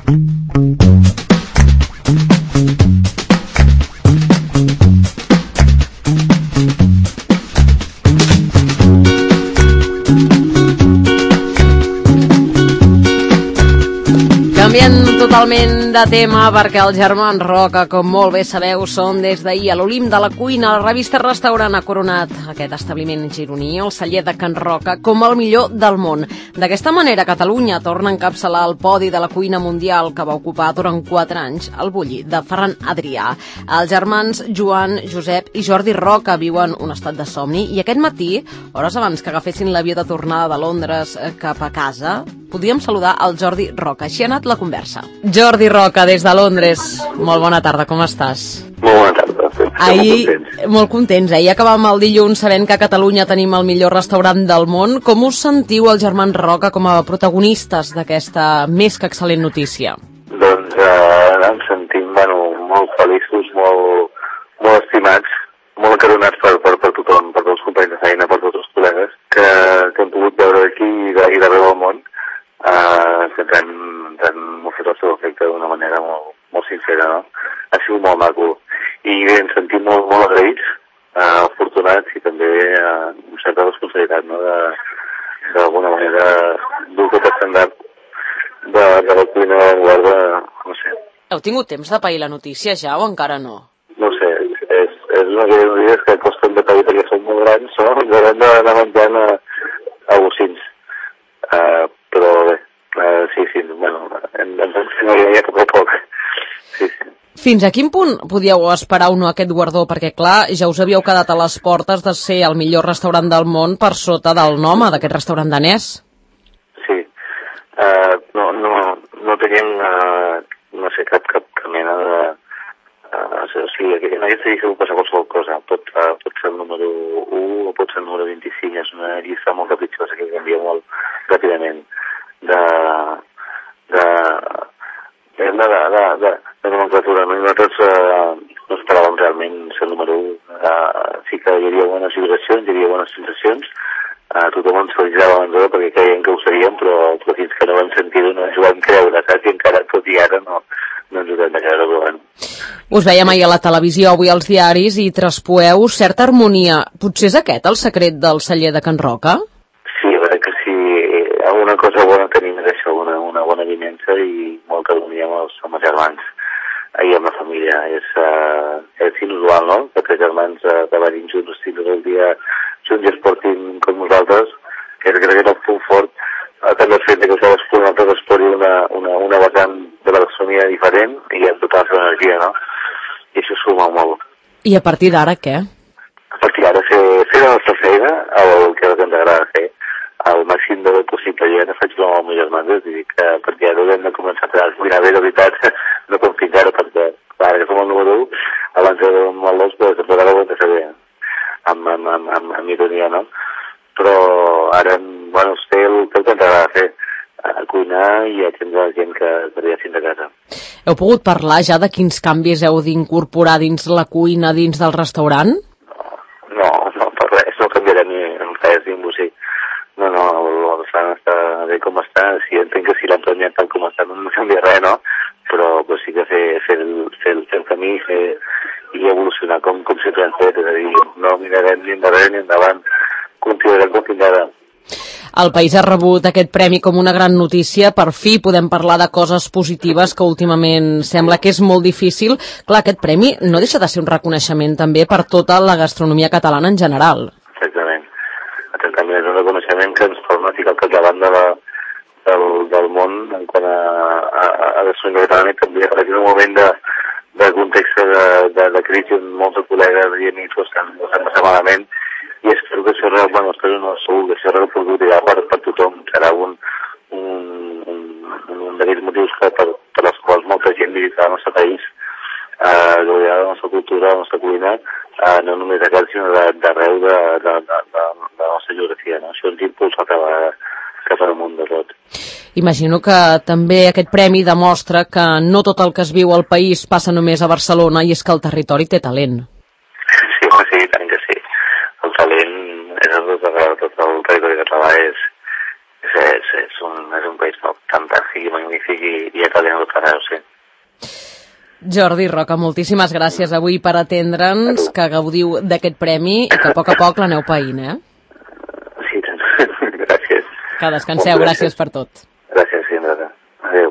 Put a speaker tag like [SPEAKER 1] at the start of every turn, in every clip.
[SPEAKER 1] Canviant totalment de tema, perquè els germans Roca, com molt bé sabeu, són des d'ahir a l'Olimp de la cuina. La revista Restaurant ha coronat aquest establiment gironí, el celler de Can Roca, com el millor del món. D'aquesta manera, Catalunya torna a encapçalar el podi de la cuina mundial que va ocupar durant 4 anys el bulli de Ferran Adrià. Els germans Joan, Josep i Jordi Roca viuen un estat de somni i aquest matí, hores abans que agafessin l'avió de tornada de Londres cap a casa, podíem saludar el Jordi Roca. Així ha anat la conversa. Jordi Roca, des de Londres. Molt bona tarda, com estàs?
[SPEAKER 2] Molt bona tarda.
[SPEAKER 1] Molt contents. Ahir acabàvem el dilluns sabent que a Catalunya tenim el millor restaurant del món. Com us sentiu, els germans Roca, com a protagonistes d'aquesta més que excel·lent notícia?
[SPEAKER 2] Doncs ens sentim molt feliços, molt estimats, molt acaronats per tothom, per tots els companys de feina, per tots els col·legues que hem pogut veure aquí i d'arreu del món, que t'han mostrat el seu efecte d'una manera molt sincera, no? Ha sigut molt maco. I bé, ens sentim molt agraïts, afortunats i també una certa responsabilitat, no? D'alguna manera dur aquest estàndard de la cuina d'avantguarda, no sé.
[SPEAKER 1] Heu tingut temps de pair la notícia ja o encara no?
[SPEAKER 2] No sé, és una d'aquelles notícies que costen de pair perquè són molt grans, no? Ens haurem d'anar menjant a bocins. Però bé, sí, ens ensenyaria poc a poc. Sí.
[SPEAKER 1] Fins a quin punt podíeu esperar o no aquest guardó? Perquè, clar, ja us havíeu quedat a les portes de ser el millor restaurant del món per sota del Noma, d'aquest restaurant danès.
[SPEAKER 2] Sí. No teníem, no sé, cap mena de... o sigui, en aquesta llista pot passar qualsevol cosa. Pot ser el número 1 o pot ser el número 25. És una llista molt capritxosa que canvia molt ràpidament de nomenclatura. Nosaltres no esperàvem realment ser el número 1. Sí que hi havia bones vibracions, hi havia bones sensacions. Tothom ens felicitava abans perquè creiem que ho seríem, però fins que no vam sentir-ho no ens ho vam creure, saps? I encara tot i ara no ens ho hem de creure, però bueno.
[SPEAKER 1] Us veiem ahir a la televisió, avui als diaris, i traspoeu certa harmonia. Potser és aquest el secret del celler de Can Roca?
[SPEAKER 2] Sí, a veure que sí. Alguna cosa bona tenim és això, una bona avinença i molta harmonia amb els germans i amb la família. És inusual, no?, que 3 germans treballin junts, estiguin tot el dia junts i es portin com nosaltres, que crec que és el punt fort. També el fet que cadascú nosaltres es porti una vessant de la gastronomia diferent i amb tota la seva energia, no? I això suma molt.
[SPEAKER 1] I a partir d'ara què?
[SPEAKER 2] A partir d'ara fer la nostra feina, el que ens agrada fer, al màxim de possible. Jo ja faig amb els meus germans, és a dir, que a partir d'ara hem de començar a cuinar bé, de veritat, no com fins ara, perquè ara que som el número 1, abans de el 2, però sempre ara ho hem de fer bé, amb ironia, no? Però ara, fer el que ens agrada fer, cuinar i atendre la gent que ve fins a casa.
[SPEAKER 1] Heu pogut parlar ja de quins canvis heu d'incorporar dins la cuina, dins del restaurant?
[SPEAKER 2] No, per res, no canviarem ni res, ningú sí. No, el restaurant està bé com està, sí, entenc que si l'hem premiat tant com està no canvia res, no? Però sí que fer el camí i evolucionar com sempre hem fet, és a dir, no mirarem ni endarrere ni endavant, continuarem com fins ara.
[SPEAKER 1] El país ha rebut aquest premi com una gran notícia. Per fi podem parlar de coses positives que últimament sembla que és molt difícil. Clar, aquest premi no deixa de ser un reconeixement també per tota la gastronomia catalana en general.
[SPEAKER 2] Exactament. També és un reconeixement que ens torna a ficar al capdavant del món en quant a gastronomia catalana i també en un moment de context de crisi on molts col·legues i amics ho estan passant malament. I espero que això això reproduirà per tothom. Serà un d'aquells motius per als quals molta gent visitarà el nostre país, gaudirà la nostra cultura, la nostra cuina, no només a casa, sinó d'arreu de la nostra geografia. No? Això ens impulsa cap al món de tot.
[SPEAKER 1] Imagino que també aquest premi demostra que no tot el que es viu al país passa només a Barcelona i és que el territori té talent.
[SPEAKER 2] Sí, tant que sí. El talent és tot el territori català, és és un país fantàstic i magnífic i a tot arreu, sí.
[SPEAKER 1] Jordi Roca, moltíssimes gràcies avui per atendre'ns, que gaudiu d'aquest premi i que a poc l'aneu païnt, eh?
[SPEAKER 2] Sí, gràcies.
[SPEAKER 1] Que descanseu, gràcies per tot.
[SPEAKER 2] Gràcies, Sandra. Adéu.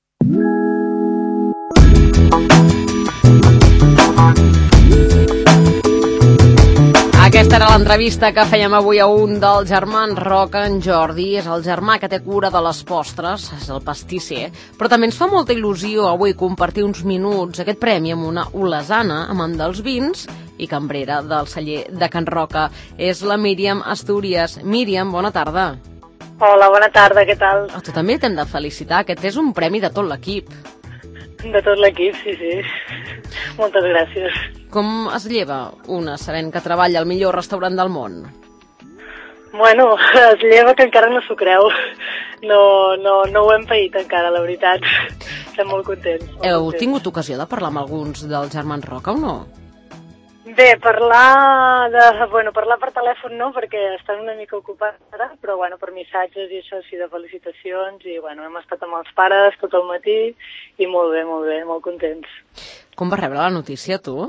[SPEAKER 1] Aquesta era l'entrevista que fèiem avui a un dels germans Roca. En Jordi és el germà que té cura de les postres, és el pastisser, però també ens fa molta il·lusió avui compartir uns minuts aquest premi amb una olesana, amant dels vins i cambrera del celler de Can Roca. És la Míriam Astúries. Míriam, bona tarda.
[SPEAKER 3] Hola, bona tarda, què tal?
[SPEAKER 1] Tu també t'hem de felicitar, aquest és un premi de tot l'equip.
[SPEAKER 3] De tot l'equip, sí. Moltes gràcies.
[SPEAKER 1] Com es lleva una sabent que treballa al millor restaurant del món?
[SPEAKER 3] Bueno, es lleva que encara no s'ho creu. No ho hem paït encara, la veritat. Estem molt contents.
[SPEAKER 1] Heu tingut ocasió de parlar amb alguns dels germans Roca o no?
[SPEAKER 3] Bé, parlar per telèfon no, perquè estan una mica ocupats ara, però per missatges i això sí, de felicitacions, i hem estat amb els pares tot el matí, i molt bé, molt contents.
[SPEAKER 1] Com vas rebre la notícia, tu?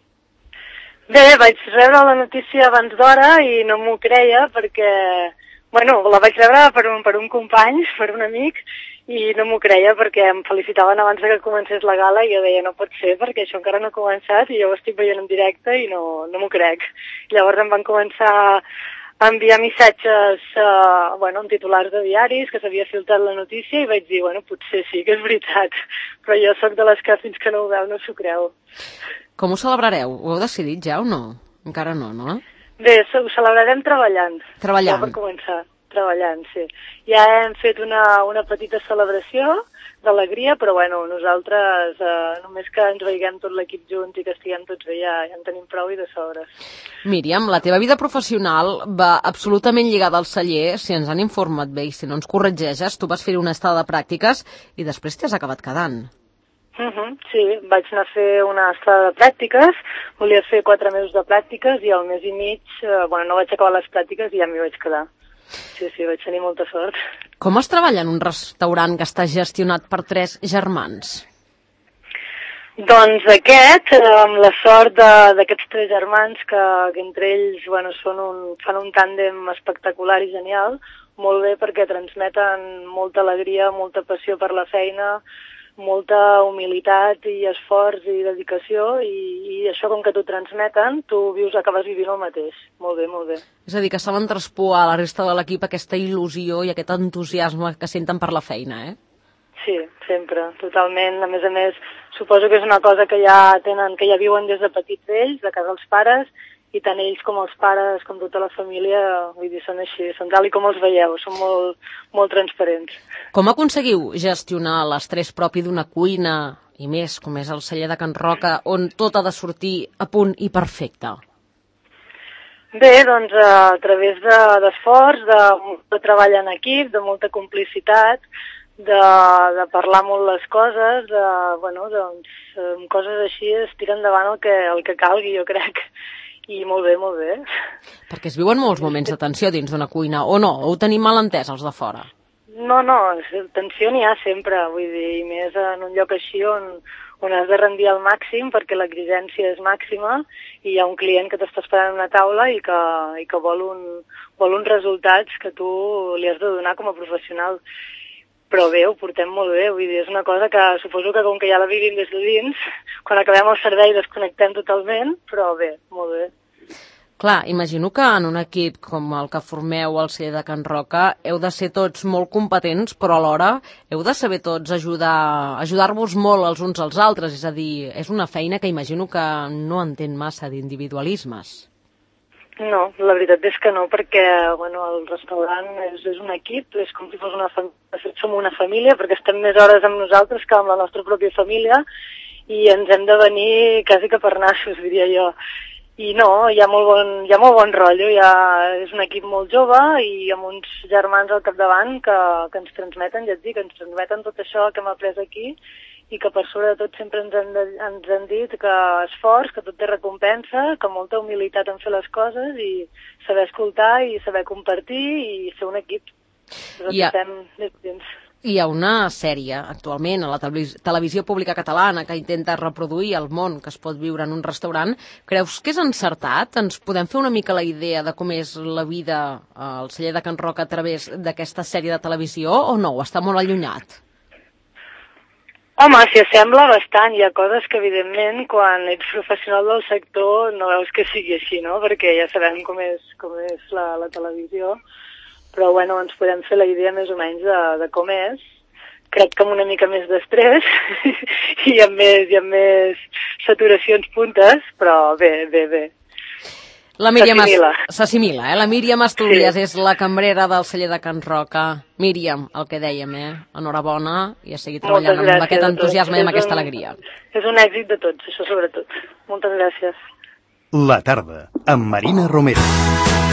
[SPEAKER 3] Bé, vaig rebre la notícia abans d'hora i no m'ho creia perquè, la vaig rebre per un company, per un amic, i no m'ho creia perquè em felicitaven abans que comencés la gala i jo deia no pot ser perquè això encara no ha començat i jo ho estic veient en directe i no m'ho crec. Llavors em van començar a enviar missatges amb titulars de diaris que s'havia filtrat la notícia i vaig dir, potser sí que és veritat, però jo sóc de les que fins que no ho veu no s'ho creu.
[SPEAKER 1] Com ho celebrareu? Ho heu decidit ja o no? Encara no, no?
[SPEAKER 3] Bé, ho celebrarem treballant.
[SPEAKER 1] Treballant?
[SPEAKER 3] Ja per començar. Treballant, sí. Ja hem fet una petita celebració d'alegria, però nosaltres només que ens veiguem tot l'equip junts i que estiguem tots bé ja en tenim prou i de sobres.
[SPEAKER 1] Míriam, la teva vida professional va absolutament lligada al celler, si ens han informat bé i si no ens corregeixes, tu vas fer una estada de pràctiques i després t'has acabat quedant.
[SPEAKER 3] Sí, vaig anar a fer una estada de pràctiques, volia fer 4 mesos de pràctiques i al mes i mig, no vaig acabar les pràctiques i ja m'hi vaig quedar. Sí, vaig tenir molta sort.
[SPEAKER 1] Com es treballa en un restaurant que està gestionat per 3 germans?
[SPEAKER 3] Doncs amb la sort d'aquests 3 germans que entre ells fan un tàndem espectacular i genial, molt bé perquè transmeten molta alegria, molta passió per la feina, molta humilitat i esforç i dedicació i això com que t'ho transmeten, tu acabes vivint el mateix. Molt bé.
[SPEAKER 1] És a dir, que saben traspuar a la resta de l'equip aquesta il·lusió i aquest entusiasme que senten per la feina, eh?
[SPEAKER 3] Sí, sempre, totalment. A més, suposo que és una cosa que ja tenen, que ja viuen des de petits ells, de casa dels pares, i tant ells com els pares, com tota la família, vull dir, són així, són tal i com els veieu, són molt transparents.
[SPEAKER 1] Com aconseguiu gestionar l'estrès propi d'una cuina, i més, com és el celler de Can Roca, on tot ha de sortir a punt i perfecte?
[SPEAKER 3] Bé, doncs a través d'esforç, de treball en equip, de molta complicitat, de parlar molt les coses, amb coses així es tira endavant el que calgui, jo crec. I molt bé.
[SPEAKER 1] Perquè es viuen molts moments de tensió dins d'una cuina, o no? O ho tenim mal entès, els de fora?
[SPEAKER 3] No, tensió n'hi ha sempre, vull dir, i més en un lloc així on has de rendir al màxim perquè l'exigència és màxima i hi ha un client que t'està esperant a una taula i que vol uns resultats que tu li has de donar com a professional. Però bé, ho portem molt bé, vull dir, és una cosa que suposo que com que ja la vivim des de dins, quan acabem el servei desconnectem totalment, però bé, molt bé.
[SPEAKER 1] Clar, imagino que en un equip com el que formeu al celler de Can Roca heu de ser tots molt competents, però alhora heu de saber tots ajudar-vos molt els uns als altres, és a dir, és una feina que imagino que no entén massa d'individualismes.
[SPEAKER 3] No, la veritat és que no, perquè el restaurant és un equip, és com si fos una família, de fet som una família perquè estem més hores amb nosaltres que amb la nostra pròpia família i ens hem de venir quasi que per nassos, diria jo. I no, hi ha molt bon rotllo, és un equip molt jove i amb uns germans al capdavant que ens transmeten, ja et dic, ens transmeten tot això que hem après aquí i que per sobre de tot sempre ens han dit que esforç, que tot té recompensa, que molta humilitat en fer les coses i saber escoltar i saber compartir i ser un equip.
[SPEAKER 1] Hi ha una sèrie actualment a la televisió pública catalana que intenta reproduir el món que es pot viure en un restaurant. Creus que és encertat? Ens podem fer una mica la idea de com és la vida al celler de Can Roca a través d'aquesta sèrie de televisió o no? O està molt allunyat?
[SPEAKER 3] Home, s'hi assembla bastant. Hi ha coses que, evidentment, quan ets professional del sector no veus que sigui així, no? Perquè ja sabem com és la televisió. Però, bueno, ens podem fer la idea més o menys de com és. Crec que amb una mica més d'estrès i amb més saturacions puntes, però bé.
[SPEAKER 1] La Míriam s'assimila, La Míriam Astúries és la cambrera del celler de Can Roca. Míriam, el que dèiem, enhorabona i a seguir treballant amb aquest entusiasme i amb aquesta alegria.
[SPEAKER 3] És un èxit de tots, això sobretot. Moltes gràcies.
[SPEAKER 4] La tarda, amb Marina Romero.